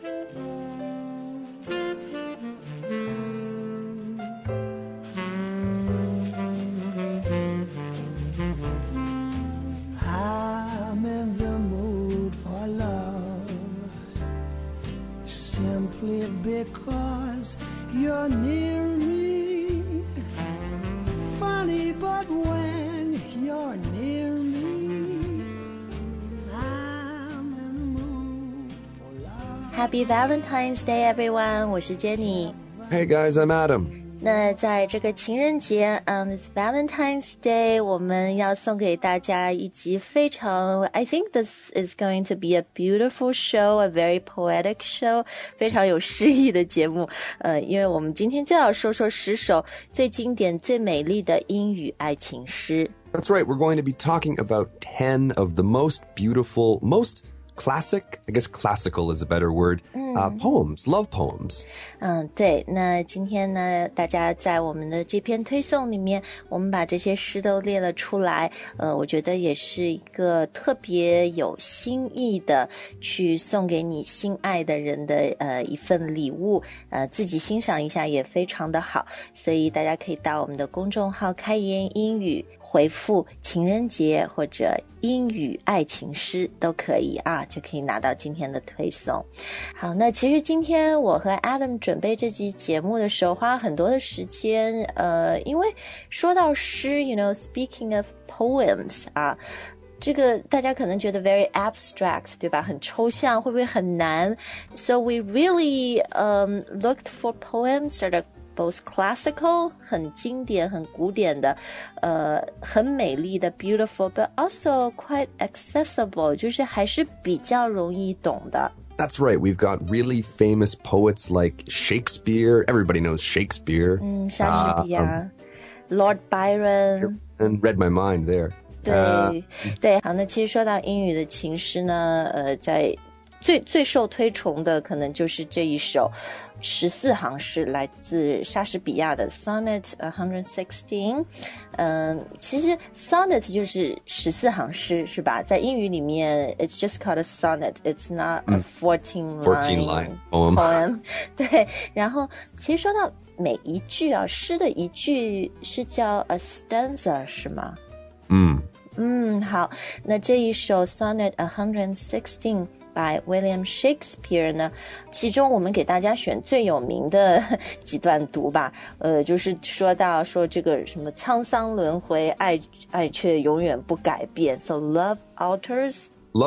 I'm in the mood for love, simply because you're near me. Funny, but when you're near me, I'm in the mood for love. Happy Valentine's Day, everyone! 我是 Jenny. Hey guys, I'm Adam. 那在这个情人节 on this Valentine's Day 我们要送给大家一集非常 I think this is going to be a beautiful show, a very poetic show 非常有诗意的节目因为我们今天就要说说10首最经典最美丽的英语爱情诗 That's right, we're going to be talking about 10 of the most beautiful, most classic, I guess classical is a better word, poems, love poems. 对，那今天呢大家在我们的这篇推送里面我们把这些诗都列了出来我觉得也是一个特别有心意的去送给你心爱的人的一份礼物自己欣赏一下也非常的好所以大家可以到我们的公众号开言英语回复情人节或者英语爱情诗都可以啊就可以拿到今天的推送好那其实今天我和 Adam 准备这期节目的时候花了很多的时间因为说到诗 you know speaking of poems 啊这个大家可能觉得 very abstract 对吧很抽象会不会很难 so we really looked for poems that are both classical 很经典很古典的很美丽的 beautiful but also quite accessible 就是还是比较容易懂的 That's right, we've got really famous poets like Shakespeare, everybody knows Shakespeare 莎士比亚Lord Byron and read my mind there 对对好那其实说到英语的情诗呢在最受推崇的可能就是这一首14行诗来自莎士比亚的 Sonnet 116其实 Sonnet 就是14行诗是吧在英语里面 It's just called a sonnet It's not a 14 line poem 对然后其实说到每一句啊诗的一句是叫 a stanza 是吗好那这一首 Sonnet 116 by William Shakespeare 呢其中我们给大家选最有名的几段读吧就是说到说这个什么沧桑轮回爱却永远不改变 So love alters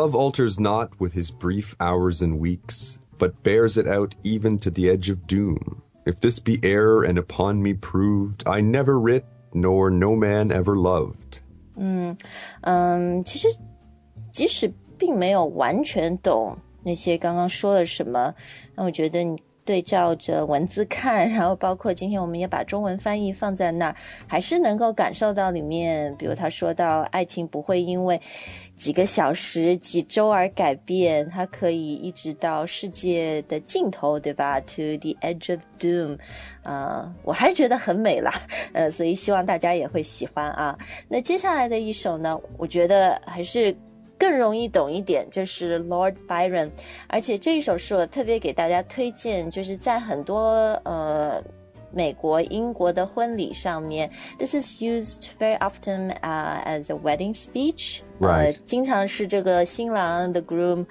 not with his brief hours and weeks but bears it out even to the edge of doom If this be error and upon me proved I never writ nor no man ever loved 其实即使并没有完全懂那些刚刚说了什么那我觉得你对照着文字看然后包括今天我们也把中文翻译放在那儿还是能够感受到里面比如他说到爱情不会因为几个小时几周而改变它可以一直到世界的尽头对吧 To the edge of doom 我还是觉得很美啦所以希望大家也会喜欢啊那接下来的一首呢我觉得还是更容易懂一点就是 Lord Byron 而且这一首是我特别给大家推荐就是在很多美国英国的婚礼上面 This is used very often as a wedding speech Right 经常是这个新郎 the groom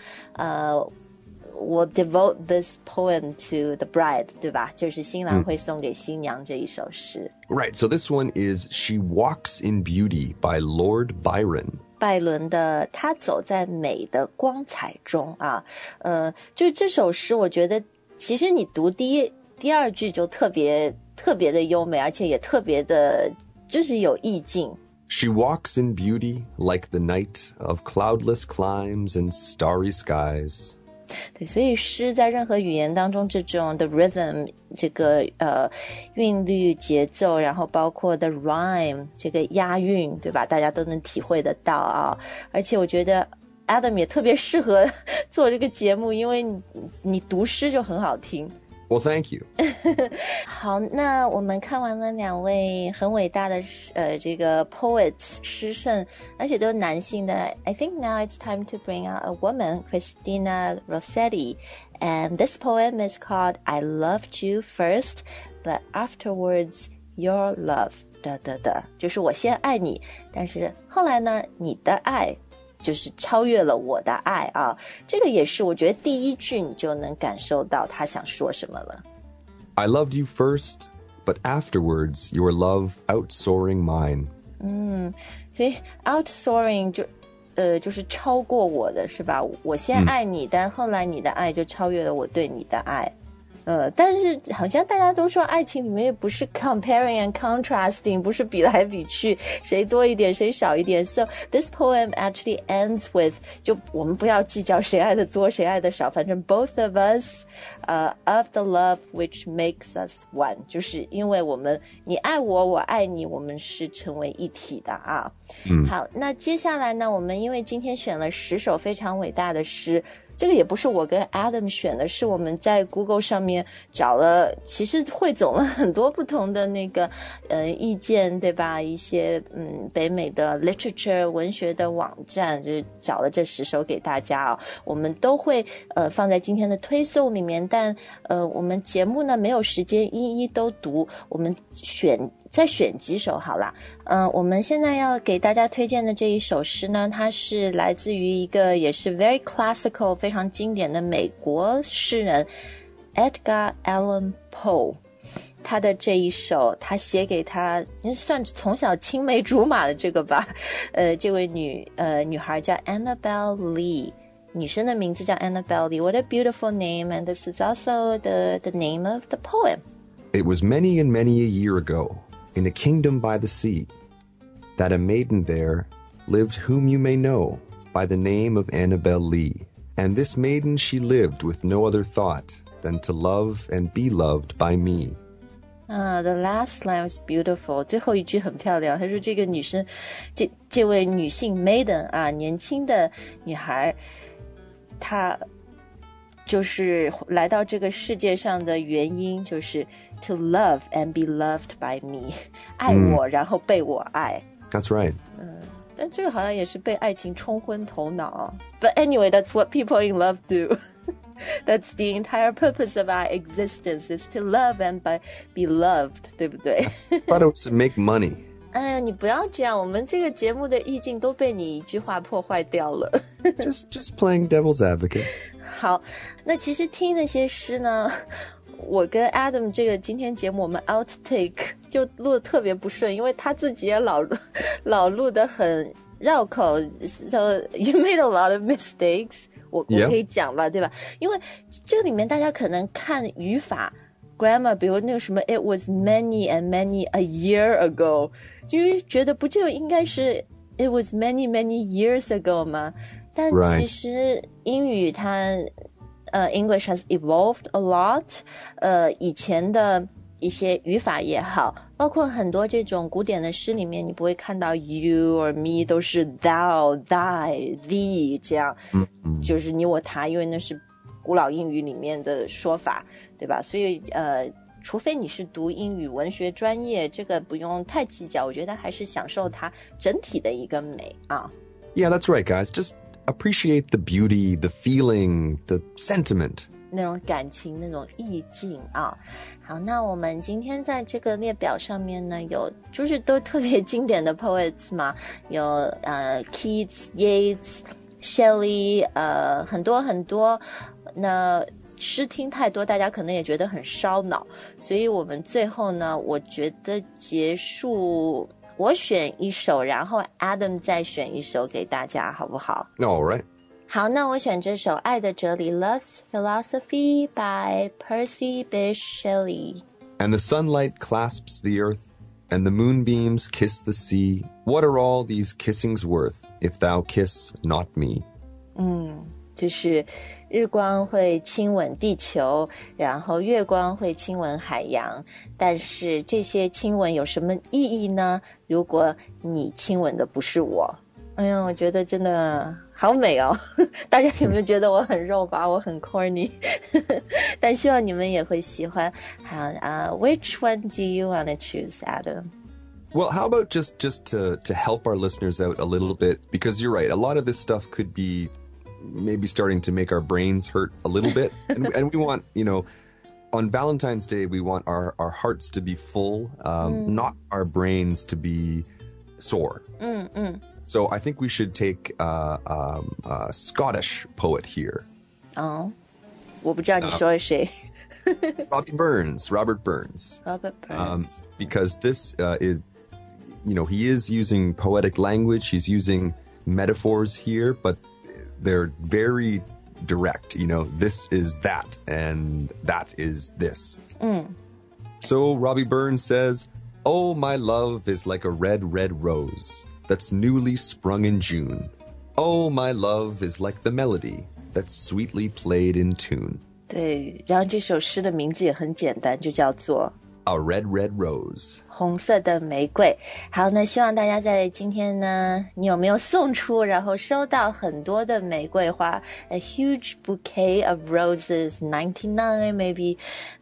will devote this poem to the bride 对吧就是新郎会送给新娘这一首诗 Right, so this one is She Walks in Beauty by Lord Byron 拜伦的他走在美的光彩中啊就这首诗我觉得其实你读第二句就特别的优美而且也特别的就是有意境 She walks in beauty like the night of cloudless climes and starry skies 对所以诗在任何语言当中这种 the rhythm 这个韵律节奏然后包括 the rhyme 这个押韵对吧大家都能体会得到啊而且我觉得 Adam 也特别适合做这个节目因为你读诗就很好听 Well, thank you. 好，那我们看完了两位很伟大的这个 poets 诗圣，而且都是男性的。I think now it's time to bring out a woman, Christina Rossetti, and this poem is called "I Loved You First, but Afterwards Your Love." 就是我先爱你，但是后来呢，你的爱就是超越了我的爱啊。这个也是我觉得第一句你就能感受到他想说什么了。 I loved you first, but afterwards your love outsoaring mine. 所以 outsoaring 就是超过我的是吧？我先爱你，但后来你的爱就超越了我对你的爱。但是好像大家都说爱情里面也不是 comparing and contrasting， 不是比来比去，谁多一点谁少一点。So this poem actually ends with 就我们不要计较谁爱的多谁爱的少，反正 both of us of the love which makes us one， 就是因为你爱我，我爱你，我们是成为一体的啊。好，那接下来呢，我们因为今天选了10首非常伟大的诗。这个也不是我跟 Adam 选的，是我们在 Google 上面找了，其实汇总了很多不同的那个意见，对吧？一些北美的 literature 文学的网站，就是找了这10首给大家哦。我们都会放在今天的推送里面，但我们节目呢没有时间一一都读，我们再选几首好啦。我们现在要给大家推荐的这一首诗呢，它是来自于一个也是 very classical 非常经典的美国诗人 Edgar Allan Poe。他的这一首，他写给他算从小青梅竹马的这个吧，这位女孩叫 Annabel Lee， 女生的名字叫 Annabel Lee。 What a beautiful name, and this is also the name of the poem. It was many and many a year ago, in a kingdom by the sea, that a maiden there lived whom you may know by the name of Annabel Lee. And this maiden she lived with no other thought than to love and be loved by me. The last line was beautiful. 最后一句很漂亮，他说这个女生，这位女性 maiden 啊，年轻的女孩，她就是来到这个世界上的原因，就是 to love and be loved by me， 爱我，然后被我爱。 That's right. 但这个好像也是被爱情冲昏头脑。But anyway, that's what people in love do. That's the entire purpose of our existence, is to love and be loved, 对不对？ I thought it was to make money. 哎呀，你不要这样，我们这个节目的意境都被你一句话破坏掉了。 just playing devil's advocate. 好，那其实听那些诗呢，我跟 Adam 这个今天节目我们 outtake 就录得特别不顺，因为他自己也老录得很绕口。So you made a lot of mistakes. 我可以讲吧，对吧？因为这个里面大家可能看语法 grammar， 比如那个什么 it was many and many a year ago， 就觉得不就应该是 it was many many years ago 吗？但其实英语它English has evolved a lot， 以前的一些语法也好，包括很多这种古典的诗里面，你不会看到 you or me 都是 thou, thy, thee 这样，就是你我他，因为那是古老英语里面的说法，对吧？所以除非你是读英语文学专业，这个不用太计较，我觉得还是享受它整体的一个美啊。 Yeah, that's right, guys. Just appreciate the beauty, the feeling, the sentiment. 那种感情，那种意境啊。好，那我们今天在这个列表上面呢，有就是都特别经典的 poets 嘛，有Keats、Yeats、Shelley， 很多很多。那诗听太多，大家可能也觉得很烧脑，所以我们最后呢，我觉得结束，我选一首，然后 Adam 再选一首给大家，好不好？ All right. 好，那我选这首《爱的哲理》Love's Philosophy by Percy Bysshe Shelley. And the sunlight clasps the earth, and the moonbeams kiss the sea. What are all these kissings worth, if thou kiss not me? 就是日光会亲吻地球，然后月光会亲吻海洋，但是这些亲吻有什么意义呢？如果你亲吻的不是我。 哎呀，我觉得真的好美哦！大家有没有觉得我很肉麻，我很 corny？ 但希望你们也会喜欢。好，which one do you want to choose, Adam? Well, how about just to help our listeners out a little bit, because you're right, a lot of this stuff could be maybe starting to make our brains hurt a little bit, and we want, on Valentine's Day, we want our hearts to be full, not our brains to be sore. So I think we should take a Scottish poet here. 我不知道你说谁。 Robert Burns. Because this is, he is using poetic language. He's using metaphors here, but they're very direct. This is that, and that is this. So Robbie Burns says, "Oh, my love is like a red, red rose that's newly sprung in June. Oh, my love is like the melody that's sweetly played in tune." 对，然后这首诗的名字也很简单，就叫做 A Red, Red Rose. 红色的玫瑰。好，那希望大家在今天呢，你有没有送出，然后收到很多的玫瑰花 ？A huge bouquet of roses, 99 maybe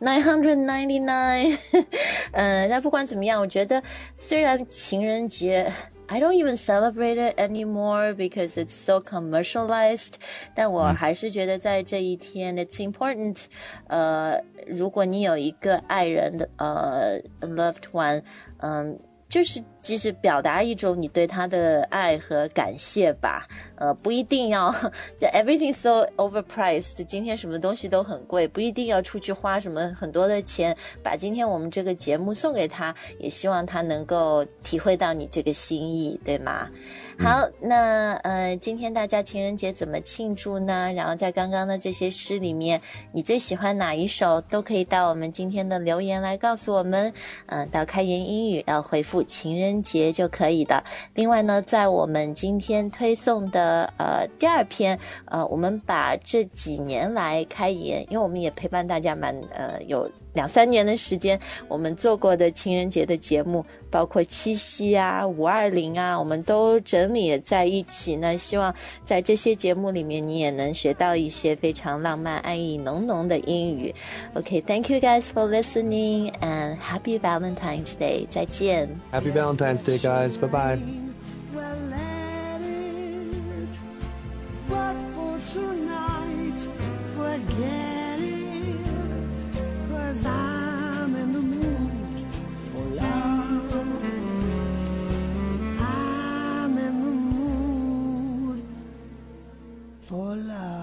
999。那不管怎么样，我觉得虽然情人节I don't even celebrate it anymore because it's so commercialized. 但我还是觉得在这一天 it's important. 如果你有一个爱人的loved one, 就是即使表达一种你对他的爱和感谢吧，不一定要everything so overpriced， 今天什么东西都很贵，不一定要出去花什么很多的钱，把今天我们这个节目送给他，也希望他能够体会到你这个心意，对吗？好，那今天大家情人节怎么庆祝呢？然后在刚刚的这些诗里面，你最喜欢哪一首？都可以到我们今天的留言来告诉我们。到开言英语要回复情人节就可以的。另外呢，在我们今天推送的第二篇，我们把这几年来开言，因为我们也陪伴大家有2-3年的时间，我们做过的情人节的节目，包括七夕啊、520啊，我们都整理在一起呢。希望在这些节目里面，你也能学到一些非常浪漫、爱意浓浓的英语。Okay, thank you guys for listening and happy Valentine's Day. 再见。 Happy Valentine's Day, guys. Bye-bye. Well, let it. But for tonight, forget it. 'Cause I'm in the mood for love. I'm in the mood for love.